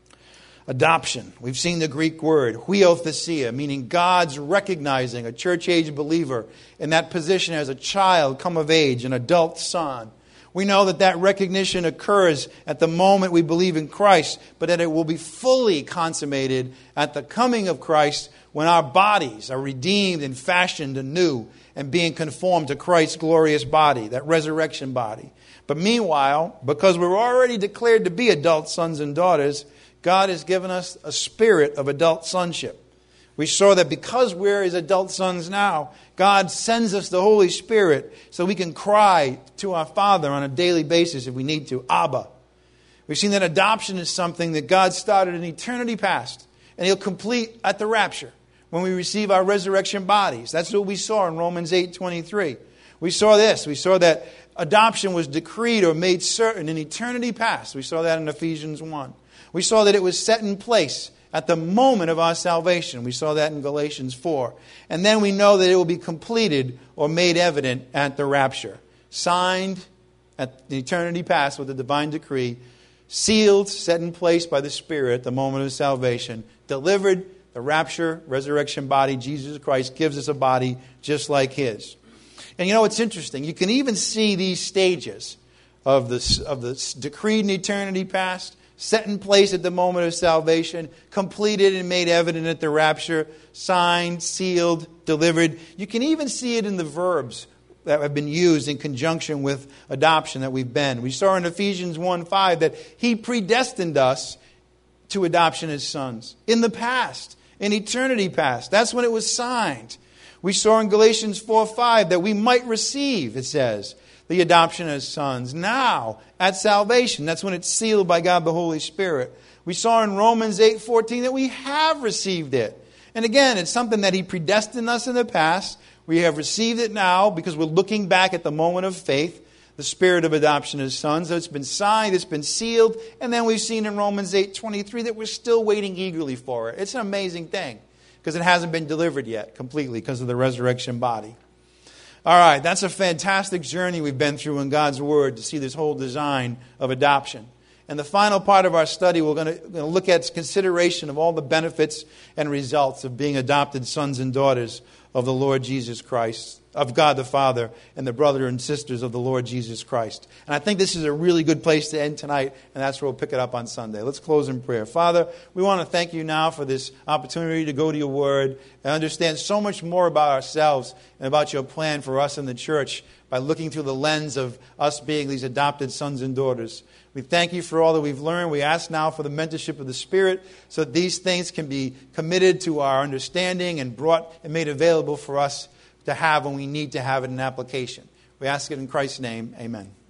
Adoption. We've seen the Greek word, huiothesia, meaning God's recognizing a church-age believer in that position as a child come of age, an adult son. We know that that recognition occurs at the moment we believe in Christ, but that it will be fully consummated at the coming of Christ when our bodies are redeemed and fashioned anew and being conformed to Christ's glorious body, that resurrection body. But meanwhile, because we're already declared to be adult sons and daughters, God has given us a spirit of adult sonship. We saw that because we're his adult sons now, God sends us the Holy Spirit so we can cry to our Father on a daily basis if we need to, Abba. We've seen that adoption is something that God started in eternity past, and he'll complete at the rapture when we receive our resurrection bodies. That's what we saw in Romans eight twenty-three. We saw this. We saw that adoption was decreed or made certain in eternity past. We saw that in Ephesians one. We saw that it was set in place at the moment of our salvation. We saw that in Galatians four. And then we know that it will be completed or made evident at the rapture. Signed at the eternity past with the divine decree. Sealed, set in place by the Spirit at the moment of salvation. Delivered, the rapture, resurrection body. Jesus Christ gives us a body just like his. And you know, it's interesting. You can even see these stages of the, of the decreed in eternity past, set in place at the moment of salvation, completed and made evident at the rapture, signed, sealed, delivered. You can even see it in the verbs that have been used in conjunction with adoption that we've been. We saw in Ephesians one five that he predestined us to adoption as sons. In the past, in eternity past. That's when it was signed. We saw in Galatians four five that we might receive, it says, the adoption as sons. Now, at salvation, that's when it's sealed by God the Holy Spirit. We saw in Romans eight fourteen that we have received it. And again, it's something that he predestined us in the past. We have received it now because we're looking back at the moment of faith, the spirit of adoption as sons. So it's been signed, it's been sealed, and then we've seen in Romans eight twenty-three that we're still waiting eagerly for it. It's an amazing thing because it hasn't been delivered yet completely because of the resurrection body. All right, that's a fantastic journey we've been through in God's Word to see this whole design of adoption. And the final part of our study, we're going to, going to look at consideration of all the benefits and results of being adopted sons and daughters of the Lord Jesus Christ, of God the Father, and the brother and sisters of the Lord Jesus Christ. And I think this is a really good place to end tonight, and that's where we'll pick it up on Sunday. Let's close in prayer. Father, we want to thank you now for this opportunity to go to your Word and understand so much more about ourselves and about your plan for us in the church by looking through the lens of us being these adopted sons and daughters. We thank you for all that we've learned. We ask now for the mentorship of the Spirit so that these things can be committed to our understanding and brought and made available for us to have when we need to have it in application. We ask it in Christ's name. Amen.